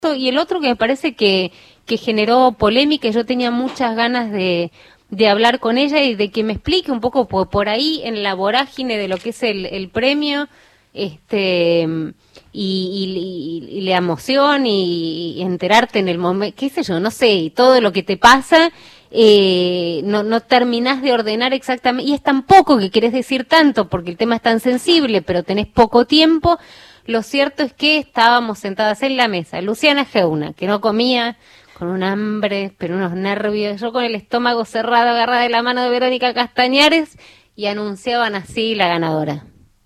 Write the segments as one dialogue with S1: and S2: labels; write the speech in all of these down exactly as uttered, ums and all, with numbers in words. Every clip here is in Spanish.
S1: Y el otro que me parece que, que generó polémica, y yo tenía muchas ganas de, de hablar con ella y de que me explique un poco por, por ahí en la vorágine de lo que es el, el premio, este y, y, y la emoción y, y enterarte en el momento, qué sé yo, no sé, y todo lo que te pasa, eh, no, no terminás de ordenar exactamente, y es tan poco que querés decir tanto, porque el tema es tan sensible, pero tenés poco tiempo. Lo cierto es que estábamos sentadas en la mesa, Luciana Geuna, que no comía, con un hambre, pero unos nervios, yo con el estómago cerrado, agarrada de la mano de Verónica Castañares, y anunciaban así la ganadora.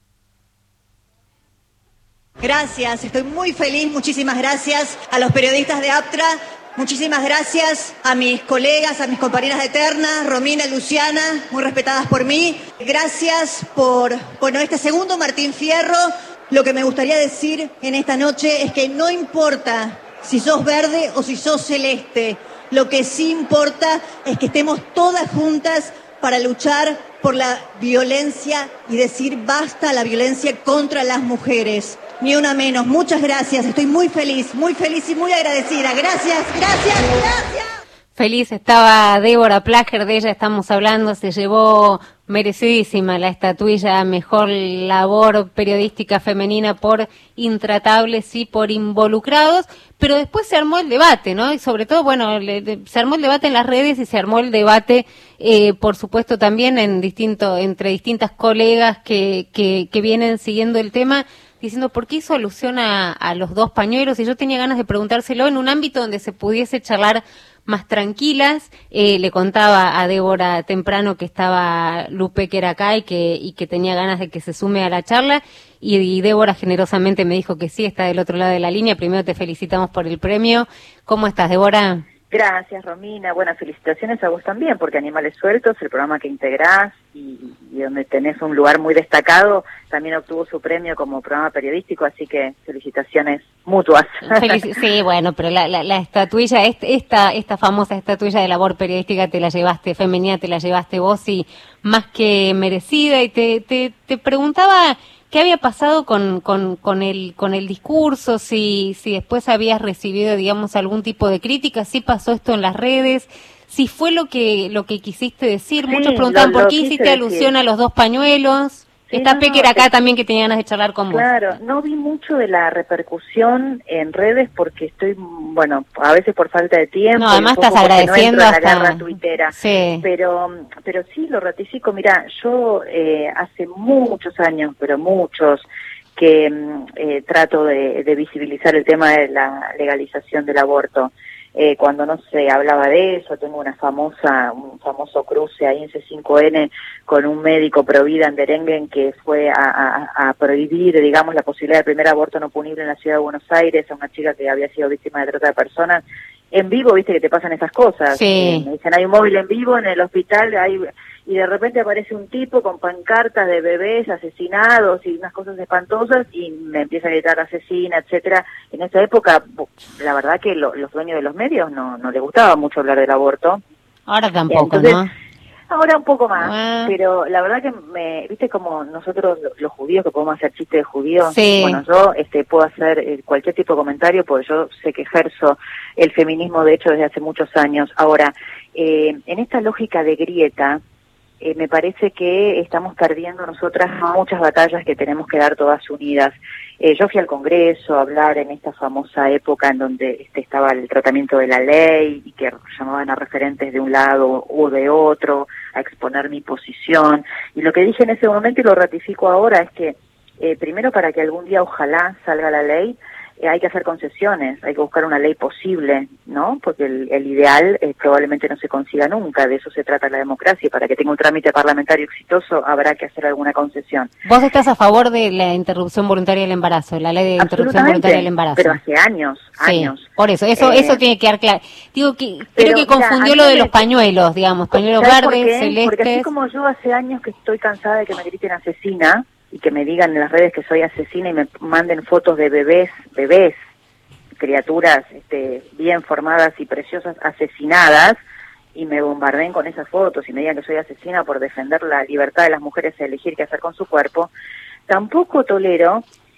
S2: Gracias, estoy muy feliz, muchísimas gracias a los periodistas de APTRA, muchísimas gracias a mis colegas, a mis compañeras de terna, Romina, Luciana, muy respetadas por mí. Gracias por, bueno, este segundo Martín Fierro. Lo que me gustaría decir en esta noche es que no importa si sos verde o si sos celeste, lo que sí importa es que estemos todas juntas para luchar por la violencia y decir basta a la violencia contra las mujeres. Ni una menos. Muchas gracias. Estoy muy feliz, muy feliz y muy agradecida. Gracias, gracias, gracias.
S1: Feliz estaba Débora Plager, de ella estamos hablando, se llevó merecidísima la estatuilla a mejor labor periodística femenina por Intratables y por Involucrados, pero después se armó el debate, ¿no? Y sobre todo, bueno, le, de, se armó el debate en las redes y se armó el debate, eh, por supuesto, también en distinto, entre distintas colegas que, que, que vienen siguiendo el tema, diciendo por qué hizo alusión a, a los dos pañuelos, y yo tenía ganas de preguntárselo en un ámbito donde se pudiese charlar más tranquilas. Eh, le contaba a Débora temprano que estaba Lupe, que era acá, y que, y que tenía ganas de que se sume a la charla, y, y Débora generosamente me dijo que sí, está del otro lado de la línea. Primero te felicitamos por el premio. ¿Cómo estás, Débora?
S3: Gracias, Romina. Buenas felicitaciones a vos también, porque Animales Sueltos, el programa que integrás y, y donde tenés un lugar muy destacado, también obtuvo su premio como programa periodístico, así que felicitaciones mutuas.
S1: Felici sí, bueno, pero la, la, la estatuilla, esta, esta famosa estatuilla de labor periodística te la llevaste, femenina, te la llevaste vos, y más que merecida. Y te, te, te preguntaba qué había pasado con, con, con el, con el discurso, si, si después habías recibido, digamos, algún tipo de crítica, si pasó esto en las redes, si fue lo que, lo que quisiste decir.
S3: Sí,
S1: muchos preguntaban
S3: lo,
S1: por
S3: lo
S1: qué hiciste
S3: decir.
S1: alusión a los dos pañuelos. Sí, Está
S3: no,
S1: Pecker
S3: no,
S1: acá
S3: te...
S1: también, que tenía ganas de charlar con vos.
S3: Claro, no vi mucho de la repercusión en redes porque estoy, bueno, a veces por falta de tiempo.
S1: No, además estás agradeciendo
S3: no
S1: hasta...
S3: la guerra tuitera.
S1: Sí.
S3: Pero, pero sí, lo ratifico. Mira, yo eh, hace muchos años, pero muchos, que eh, trato de, de visibilizar el tema de la legalización del aborto. Eh, cuando no se hablaba de eso, tengo una famosa, un famoso cruce ahí en C cinco N con un médico pro vida en Derengen que fue a, a, a prohibir, digamos, la posibilidad del primer aborto no punible en la ciudad de Buenos Aires a una chica que había sido víctima de trata de personas. En vivo, viste que te pasan esas cosas.
S1: Sí.
S3: Eh, me dicen, hay un móvil en vivo en el hospital, hay... y de repente aparece un tipo con pancartas de bebés asesinados y unas cosas espantosas y me empieza a gritar asesina, etcétera. En esa época, la verdad que lo, los dueños de los medios no, no les gustaba mucho hablar del aborto.
S1: Ahora tampoco,
S3: Entonces,
S1: ¿no?
S3: Ahora un poco más,
S1: ah.
S3: pero la verdad que me, viste como nosotros los judíos que podemos hacer chistes de judíos,
S1: sí.
S3: Bueno, yo este puedo hacer eh, cualquier tipo de comentario porque yo sé que ejerzo el feminismo de hecho desde hace muchos años. Ahora, eh, en esta lógica de grieta, Eh, me parece que estamos perdiendo nosotras muchas batallas que tenemos que dar todas unidas. Eh, yo fui al Congreso a hablar en esta famosa época en donde este, estaba el tratamiento de la ley y que llamaban a referentes de un lado o de otro a exponer mi posición. Y lo que dije en ese momento y lo ratifico ahora es que eh, primero para que algún día ojalá salga la ley, Eh, hay que hacer concesiones, hay que buscar una ley posible, ¿no? Porque el, el ideal eh, probablemente no se consiga nunca, de eso se trata la democracia, y para que tenga un trámite parlamentario exitoso habrá que hacer alguna concesión.
S1: ¿Vos estás a favor de la interrupción voluntaria del embarazo, la ley de interrupción voluntaria del embarazo?
S3: Pero hace años, años.
S1: Sí, por eso, eso, eh, eso tiene que quedar claro. Digo que creo que confundió mira, lo de los pañuelos, digamos, pañuelos verdes, celestes.
S3: Porque así como yo hace años que estoy cansada de que me griten asesina, y que me digan en las redes que soy asesina y me manden fotos de bebés, bebés, criaturas este, bien formadas y preciosas asesinadas, y me bombardeen con esas fotos y me digan que soy asesina por defender la libertad de las mujeres a elegir qué hacer con su cuerpo, tampoco tolero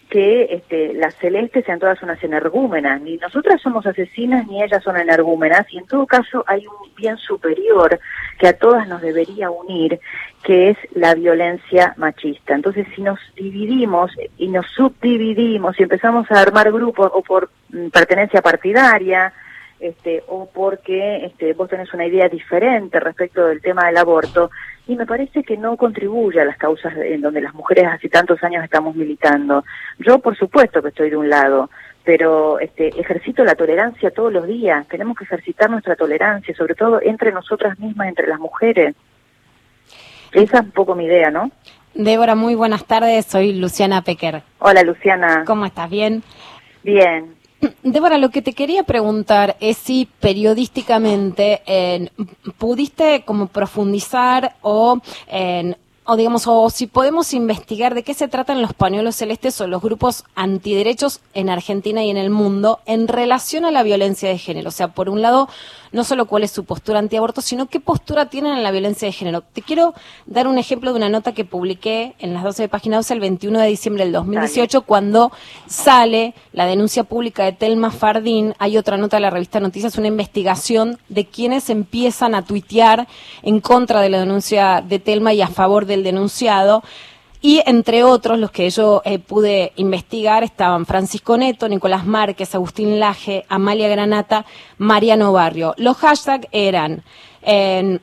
S3: que este, las celestes sean todas unas energúmenas. Ni nosotras somos asesinas, ni ellas son energúmenas, y en todo caso hay un bien superior que a todas nos debería unir, que es la violencia machista. Entonces, si nos dividimos y nos subdividimos y empezamos a armar grupos o por mm, pertenencia partidaria, este, o porque este, vos tenés una idea diferente respecto del tema del aborto, y me parece que no contribuye a las causas en donde las mujeres hace tantos años estamos militando. Yo, por supuesto que estoy de un lado, pero este, ejercito la tolerancia todos los días. Tenemos que ejercitar nuestra tolerancia, sobre todo entre nosotras mismas, entre las mujeres. Esa es un poco mi idea, ¿no?
S4: Débora, muy buenas tardes. Soy Luciana Pecker.
S3: Hola, Luciana.
S4: ¿Cómo estás? ¿Bien?
S3: Bien.
S4: Débora, lo que te quería preguntar es si periodísticamente eh, pudiste como profundizar o, eh, o digamos, o si podemos investigar de qué se tratan los pañuelos celestes o los grupos antiderechos en Argentina y en el mundo en relación a la violencia de género. O sea, por un lado, no solo cuál es su postura antiaborto, sino qué postura tienen en la violencia de género. Te quiero dar un ejemplo de una nota que publiqué en las doce de Página doce el veintiuno de diciembre del dos mil dieciocho, Dale. Cuando sale la denuncia pública de Telma Fardín. Hay otra nota de la revista Noticias, una investigación de quienes empiezan a tuitear en contra de la denuncia de Telma y a favor del denunciado. Y entre otros, los que yo eh, pude investigar, estaban Francisco Neto, Nicolás Márquez, Agustín Laje, Amalia Granata, Mariano Barrio. Los hashtags eran eh,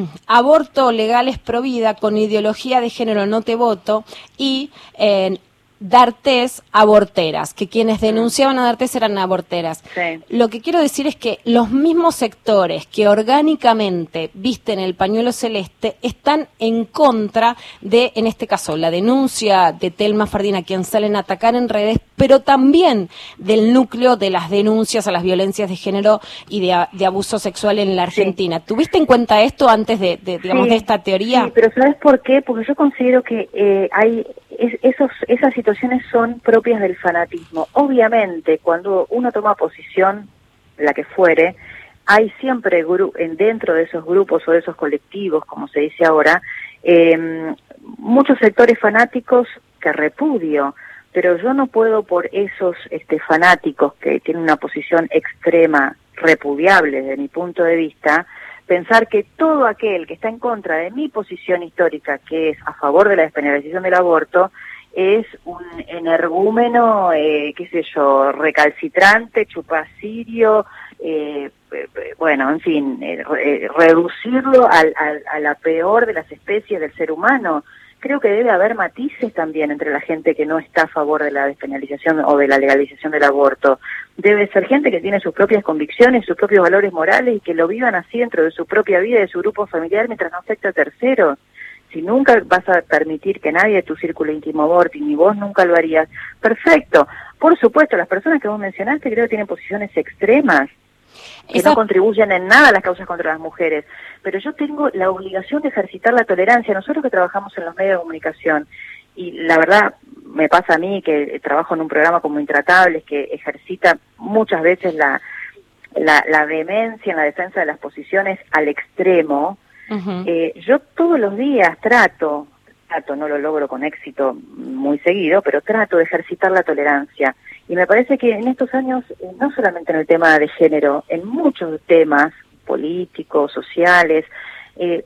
S4: aborto legal es pro vida, con ideología de género no te voto, y eh, D'Artés aborteras, que quienes denunciaban a D'Artés eran aborteras.
S3: Sí.
S4: Lo que quiero decir es que los mismos sectores que orgánicamente visten el pañuelo celeste están en contra de, en este caso, la denuncia de Telma Fardín, a quien salen a atacar en redes, pero también del núcleo de las denuncias a las violencias de género y de, de abuso sexual en la Argentina. Sí. ¿Tuviste en cuenta esto antes de, de digamos, sí, de esta teoría?
S3: Sí, pero ¿sabes por qué? Porque yo considero que eh, hay es, esos esas situaciones son propias del fanatismo. Obviamente, cuando uno toma posición, la que fuere, hay siempre gru en, dentro de esos grupos o de esos colectivos, como se dice ahora, eh, muchos sectores fanáticos que repudio, pero yo no puedo por esos este, fanáticos que tienen una posición extrema, repudiable desde mi punto de vista, pensar que todo aquel que está en contra de mi posición histórica, que es a favor de la despenalización del aborto, es un energúmeno, eh, qué sé yo, recalcitrante, chupacirio, eh, bueno, en fin, eh, re reducirlo al, al, a la peor de las especies del ser humano. Creo que debe haber matices también entre la gente que no está a favor de la despenalización o de la legalización del aborto. Debe ser gente que tiene sus propias convicciones, sus propios valores morales y que lo vivan así dentro de su propia vida y de su grupo familiar mientras no afecte a terceros. Si nunca vas a permitir que nadie de tu círculo íntimo aborte, ni vos nunca lo harías, perfecto. Por supuesto, las personas que vos mencionaste creo que tienen posiciones extremas, que Esa... no contribuyen en nada a las causas contra las mujeres. Pero yo tengo la obligación de ejercitar la tolerancia. Nosotros que trabajamos en los medios de comunicación, y la verdad me pasa a mí que trabajo en un programa como Intratables, que ejercita muchas veces la, la, la vehemencia en la defensa de las posiciones al extremo. Uh-huh. eh, yo todos los días trato, trato, no lo logro con éxito muy seguido, pero trato de ejercitar la tolerancia. Y me parece que en estos años, eh, no solamente en el tema de género, en muchos temas políticos, sociales, eh,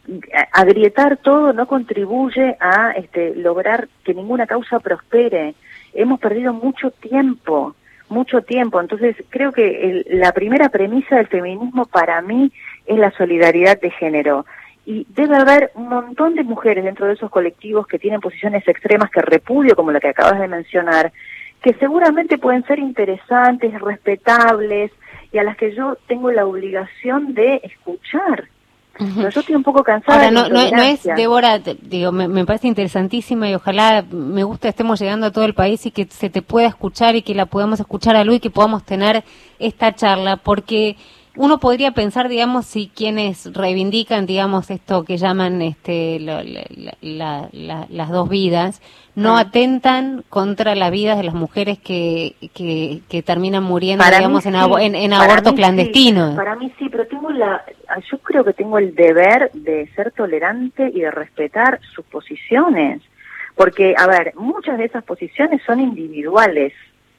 S3: agrietar todo no contribuye a este, lograr que ninguna causa prospere. Hemos perdido mucho tiempo, mucho tiempo. Entonces creo que el, la primera premisa del feminismo para mí es la solidaridad de género. Y debe haber un montón de mujeres dentro de esos colectivos que tienen posiciones extremas que repudio, como la que acabas de mencionar, que seguramente pueden ser interesantes, respetables, y a las que yo tengo la obligación de escuchar. Uh-huh. Pero yo estoy un poco cansada.
S1: Ahora, no, no, no es, Débora, te, digo, me, me parece interesantísima y ojalá me gusta estemos llegando a todo el país y que se te pueda escuchar y que la podamos escuchar a Lu y que podamos tener esta charla, porque uno podría pensar, digamos, si quienes reivindican, digamos, esto que llaman este lo, la, la, la, las dos vidas, no ah. atentan contra las vidas de las mujeres que que, que terminan muriendo, para digamos, en, sí. en, en abortos clandestinos.
S3: Sí. Para mí sí, pero tengo la, yo creo que tengo el deber de ser tolerante y de respetar sus posiciones, Porque, a ver, muchas de esas posiciones son individuales.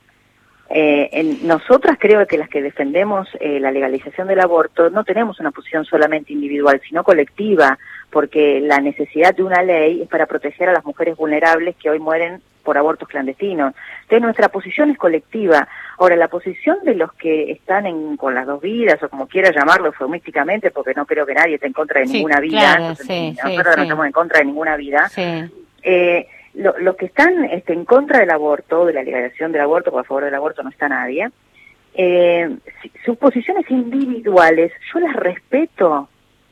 S3: Eh, en, nosotras creo que las que defendemos eh, la legalización del aborto no tenemos una posición solamente individual, sino colectiva, porque la necesidad de una ley es para proteger a las mujeres vulnerables que hoy mueren por abortos clandestinos. Entonces nuestra posición es colectiva. Ahora, la posición de los que están en, con las dos vidas, o como quiera llamarlo eufemísticamente, porque no creo que nadie esté en contra de
S1: sí,
S3: ninguna vida,
S1: claro,
S3: entonces,
S1: sí,
S3: nosotros
S1: sí,
S3: no
S1: sí.
S3: estamos en contra de ninguna vida,
S1: Sí.
S3: eh, lo, los que están este, en contra del aborto, de la legalización del aborto, porque a favor del aborto no está nadie, eh, si, sus posiciones individuales, yo las respeto.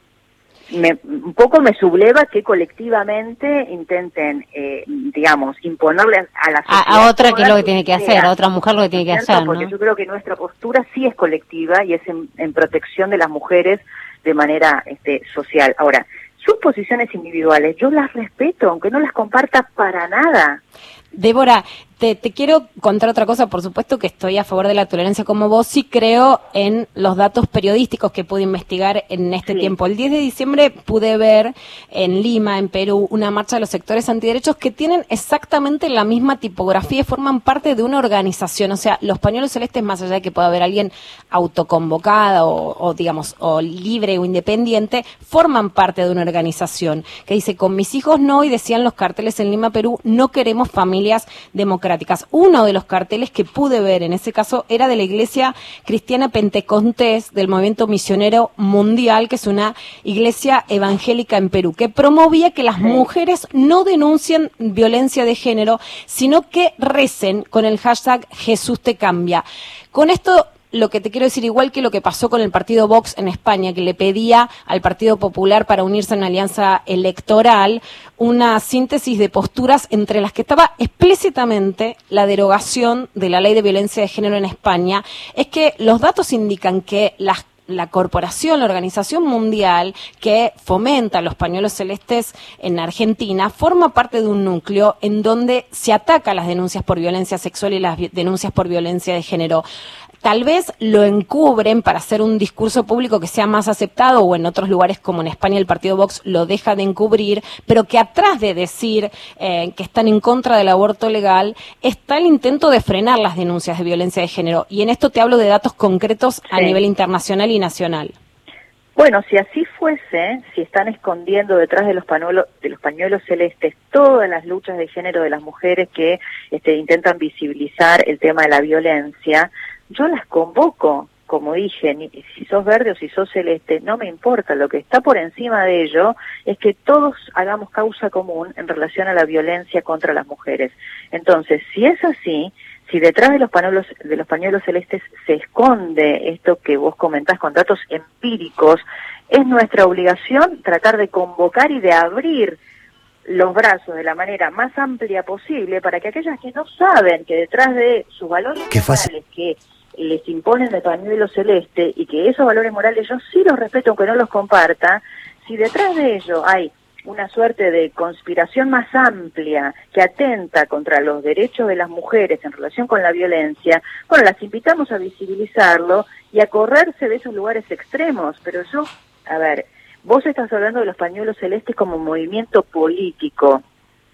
S3: Me, un poco me subleva que colectivamente intenten, eh, digamos, imponerle a la sociedad
S1: A, a otra que es lo que
S3: su
S1: tiene que
S3: idea,
S1: hacer, a otra mujer lo que tiene que
S3: ¿cierto?
S1: hacer,
S3: Porque
S1: ¿no?
S3: yo creo que nuestra postura sí es colectiva y es en, en protección de las mujeres de manera este, social. Ahora, sus posiciones individuales yo las respeto, aunque no las comparta para nada.
S4: Débora, te, te quiero contar otra cosa. Por supuesto que estoy a favor de la tolerancia como vos. Sí creo en los datos periodísticos que pude investigar en este
S3: Sí.
S4: tiempo. El diez de diciembre pude ver en Lima, en Perú, una marcha de los sectores antiderechos que tienen exactamente la misma tipografía y forman parte de una organización. O sea, los pañuelos celestes, más allá de que pueda haber alguien autoconvocada o, o digamos, o libre o independiente, forman parte de una organización que dice, con mis hijos no, y decían los carteles en Lima, Perú, no queremos familias democráticas. Uno de los carteles que pude ver en ese caso era de la Iglesia Cristiana Pentecostés del Movimiento Misionero Mundial, que es una iglesia evangélica en Perú, que promovía que las
S3: Sí.
S4: mujeres no denuncien violencia de género, sino que recen con el hashtag Jesús te cambia. Con esto, lo que te quiero decir, igual que lo que pasó con el partido Vox en España, que le pedía al Partido Popular para unirse en una alianza electoral, una síntesis de posturas entre las que estaba explícitamente la derogación de la ley de violencia de género en España, es que los datos indican que las la corporación, la Organización Mundial que fomenta los pañuelos celestes en Argentina, forma parte de un núcleo en donde se ataca las denuncias por violencia sexual y las vi- denuncias por violencia de género. Tal vez lo encubren para hacer un discurso público que sea más aceptado, o en otros lugares como en España el partido Vox lo deja de encubrir, pero que atrás de decir eh, que están en contra del aborto legal está el intento de frenar las denuncias de violencia de género. Y en esto te hablo de datos concretos a
S3: Sí.
S4: nivel internacional y nacional.
S3: Bueno, si así fuese, si están escondiendo detrás de los pañuelos, de los pañuelos celestes todas las luchas de género de las mujeres que este, intentan visibilizar el tema de la violencia, yo las convoco, como dije, ni, si sos verde o si sos celeste, no me importa, lo que está por encima de ello es que todos hagamos causa común en relación a la violencia contra las mujeres. Entonces, si es así, si detrás de los pañuelos, de los pañuelos celestes se esconde esto que vos comentás con datos empíricos, es nuestra obligación tratar de convocar y de abrir los brazos de la manera más amplia posible para que aquellas que no saben que detrás de sus valores
S5: Qué fácil.
S3: morales que les imponen de pañuelo celeste y que esos valores morales yo sí los respeto aunque no los comparta, si detrás de ello hay una suerte de conspiración más amplia que atenta contra los derechos de las mujeres en relación con la violencia, bueno, las invitamos a visibilizarlo y a correrse de esos lugares extremos, pero yo, a ver, vos estás hablando de los pañuelos celestes como movimiento político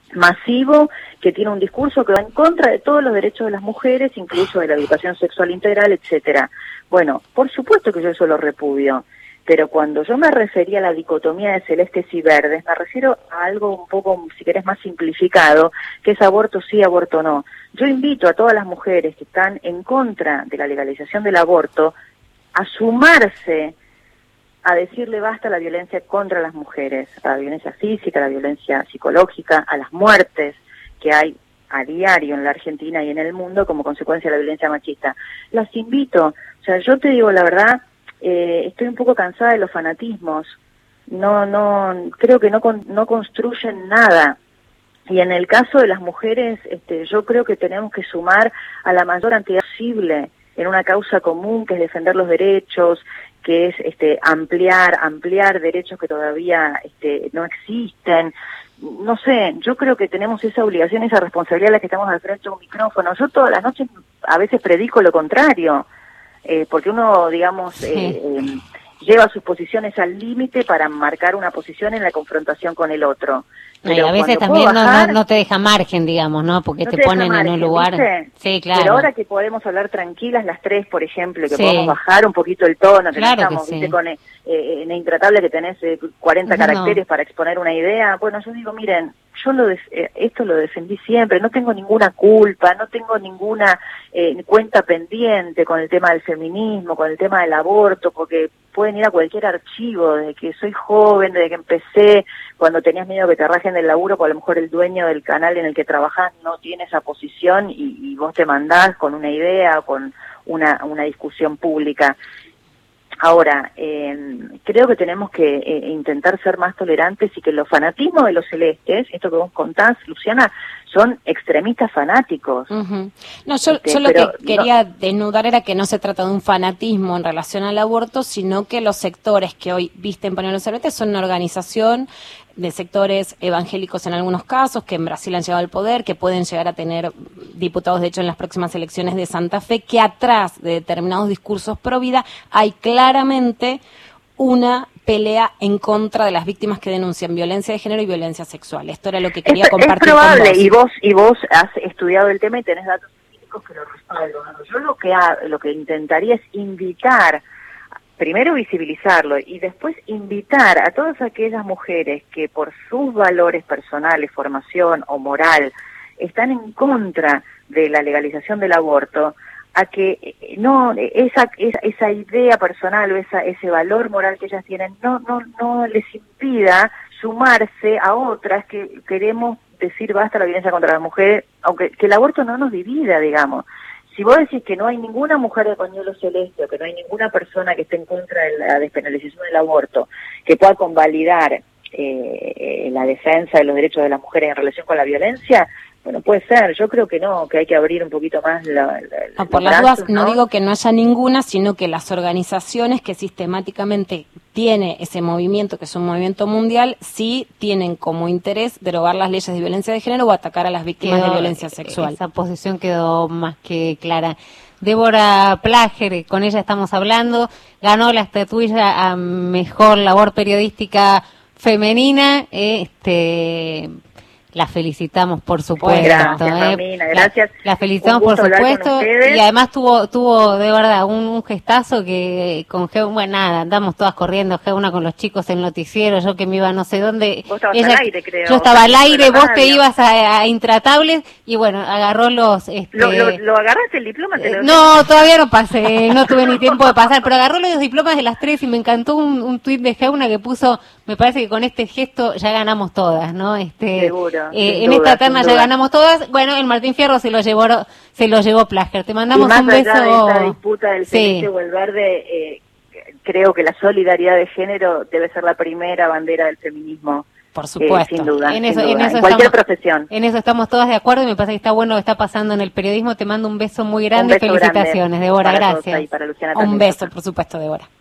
S3: masivo que tiene un discurso que va en contra de todos los derechos de las mujeres, incluso de la educación sexual integral, etcétera. Bueno, por supuesto que yo eso lo repudio, pero cuando yo me refería a la dicotomía de celestes y verdes, me refiero a algo un poco, si querés, más simplificado, que es aborto sí, aborto no. Yo invito a todas las mujeres que están en contra de la legalización del aborto a sumarse a decirle basta a la violencia contra las mujeres, a la violencia física, a la violencia psicológica, a las muertes que hay a diario en la Argentina y en el mundo como consecuencia de la violencia machista. Las invito, o sea, yo te digo la verdad, eh, estoy un poco cansada de los fanatismos, no, no, creo que no, con, no construyen nada. Y en el caso de las mujeres, este, yo creo que tenemos que sumar a la mayor cantidad posible en una causa común que es defender los derechos, que es este, ampliar, ampliar derechos que todavía este, no existen. No sé, yo creo que tenemos esa obligación, esa responsabilidad a la que estamos al frente de un micrófono. Yo todas las noches a veces predico lo contrario, eh, porque uno, digamos,
S1: Sí.
S3: eh, eh, lleva sus posiciones al límite para marcar una posición en la confrontación con el otro.
S1: No, y a veces también bajar, no, no, no te deja margen, digamos, ¿no? Porque no te, te ponen margen, en un lugar...
S3: ¿viste?
S1: Sí, claro.
S3: Pero ahora que podemos hablar tranquilas las tres, por ejemplo, que sí. podemos bajar un poquito el tono, que
S1: claro
S3: no estamos,
S1: que sí.
S3: ¿viste? Con eh, eh, en Intratable que tenés eh, cuarenta no. caracteres para exponer una idea. Bueno, yo digo, miren, yo lo de, eh, esto lo defendí siempre, no tengo ninguna culpa, no tengo ninguna eh, cuenta pendiente con el tema del feminismo, con el tema del aborto, porque pueden ir a cualquier archivo, desde que soy joven, desde que empecé, cuando tenías miedo que te rajen del laburo, porque a lo mejor el dueño del canal en el que trabajás no tiene esa posición y, y vos te mandás con una idea, con una, una discusión pública. Ahora, eh, creo que tenemos que eh, intentar ser más tolerantes y que los fanatismos de los celestes, esto que vos contás, Luciana, son extremistas fanáticos.
S4: Uh-huh. No, yo,
S3: este,
S4: yo lo que
S3: no,
S4: quería desnudar era que no se trata de un fanatismo en relación al aborto, sino que los sectores que hoy visten pañuelos celestes son una organización de sectores evangélicos en algunos casos, que en Brasil han llegado al poder, que pueden llegar a tener diputados, de hecho, en las próximas elecciones de Santa Fe, que atrás de determinados discursos pro vida hay claramente una pelea en contra de las víctimas que denuncian violencia de género y violencia sexual. Esto era lo que quería
S3: es,
S4: compartir
S3: es probable,
S4: con vos.
S3: y vos y vos has estudiado el tema y tenés datos científicos que lo respaldan. Yo lo que ha, lo que intentaría es invitar, primero visibilizarlo y después invitar a todas aquellas mujeres que por sus valores personales, formación o moral, están en contra de la legalización del aborto, a que no esa esa, esa idea personal o esa ese valor moral que ellas tienen no no no les impida sumarse a otras que queremos decir basta a la violencia contra las mujeres, aunque que el aborto no nos divida, digamos. Si vos decís que no hay ninguna mujer de pañuelo celeste o que no hay ninguna persona que esté en contra de la despenalización del aborto que pueda convalidar eh, la defensa de los derechos de las mujeres en relación con la violencia, bueno, puede ser. Yo creo que no, que hay que abrir un poquito más la... la
S4: no, por las
S3: brazos,
S4: dudas, ¿no? no digo que no haya ninguna, sino que las organizaciones que sistemáticamente tiene ese movimiento, que es un movimiento mundial, sí tienen como interés derogar las leyes de violencia de género o atacar a las víctimas quedó, de violencia sexual.
S1: Esa posición quedó más que clara. Débora Plager, con ella estamos hablando, ganó la estatuilla a Mejor Labor Periodística Femenina, este... La felicitamos, por supuesto.
S3: Gracias,
S1: ¿eh?
S3: Romina, gracias.
S1: La, la felicitamos, por supuesto. Y además tuvo, tuvo de verdad, un, un gestazo que con G, bueno, nada, andamos todas corriendo, G una con los chicos en el noticiero, yo que me iba no sé dónde.
S3: Vos estabas
S1: ella,
S3: al aire, creo.
S1: Yo estaba al aire, vos te ibas a, a Intratables y bueno, agarró los... Este,
S3: ¿Lo, lo, ¿Lo agarraste el diploma? ¿Te lo...
S1: No, todavía no pasé, no tuve ni tiempo de pasar, pero agarró los diplomas de las tres y me encantó un, un tuit de Geuna que puso, me parece que con este gesto ya ganamos todas, ¿no? Este,
S3: Seguro.
S1: Eh, en duda, esta terna ya ganamos todas. Bueno, el Martín Fierro se lo llevó se lo llevó Plager. Te mandamos
S3: y más
S1: un beso.
S3: Allá de esta disputa del celeste sí. o el verde, eh, creo que la solidaridad de género debe ser la primera bandera del feminismo.
S4: Por supuesto.
S3: Eh, sin duda.
S1: En, eso,
S3: sin duda.
S1: en, eso
S3: en cualquier
S1: estamos,
S3: profesión.
S1: En eso estamos todas de acuerdo y me parece que está bueno lo que está pasando en el periodismo. Te mando un beso muy grande.
S3: Un beso
S1: Felicitaciones,
S3: grande
S1: Débora.
S3: para
S1: gracias.
S3: Y para Luciana
S4: un
S3: también.
S4: beso, por supuesto, Débora.